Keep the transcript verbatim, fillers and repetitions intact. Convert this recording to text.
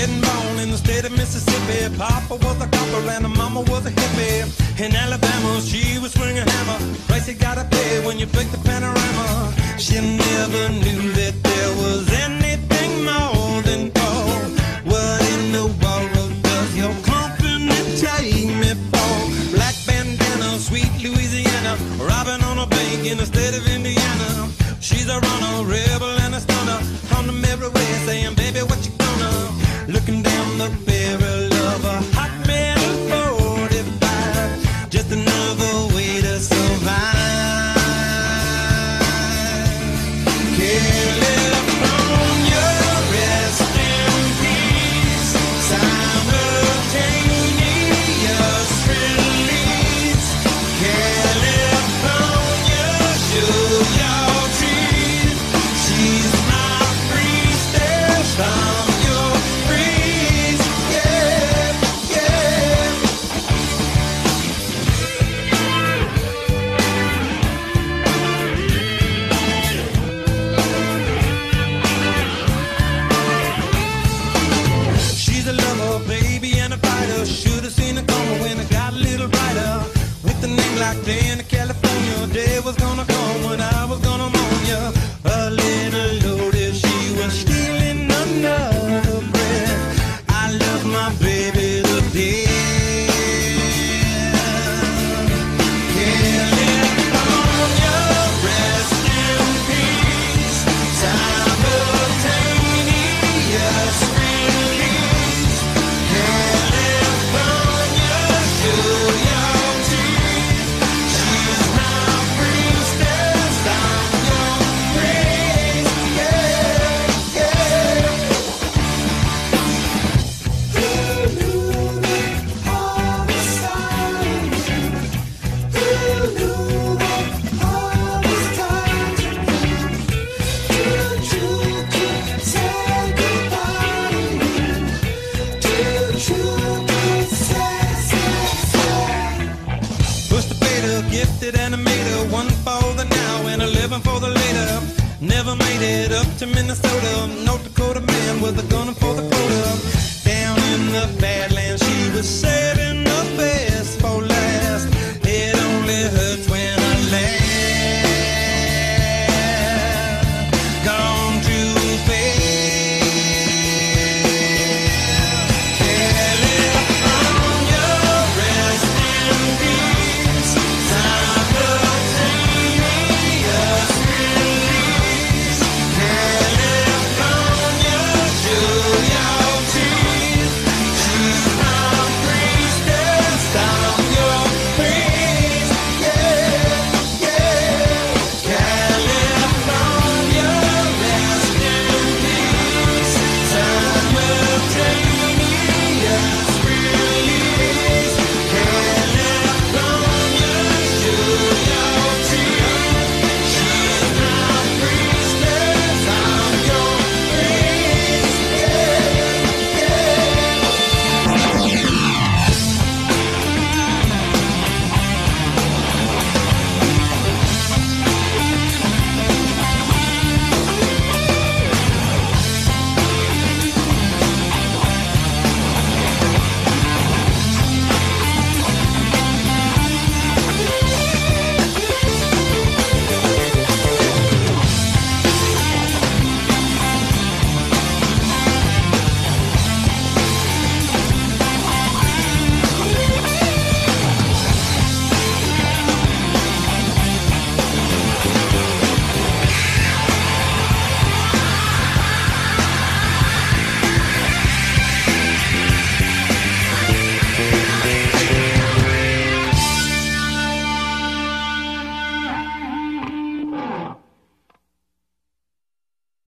getting born in the state of Mississippi. Papa was a copper and mama was a hippie. In Alabama, she was swinging a hammer. Price you gotta pay when you break the panorama. She never knew that there was anything more than gold. What in the world does your company take me for? Black bandana, sweet Louisiana, robbing on a bank in the state of Indiana. She's a runner, rebel and a stunner. On the mirror way saying, baby, what you gonna? Looking down the barrel of a hot metal forty-five. Just another way to survive. California, rest in peace. Simultaneous release. California, show your trees. She's my priestess from your breeze. Yeah, yeah. She's a lover, baby, and a fighter. Should've seen it coming when it got a little brighter. With a name like Dan, California, day was gonna come when I was gonna mourn ya. A little loaded, she was stealing another breath. I love my baby to death. California, rest in peace. Simultaneous release. California, show your teeth. She's my priestess, I'm your praise. Yeah, yeah. Who knew that all was time? Who knew that all was time to Too true to say goodbye. Too true to say, say, say. Pushed the fader, gifted animator, one for the now and eleven for the later. Never made it up to Minnesota. North Dakota man with a gun for the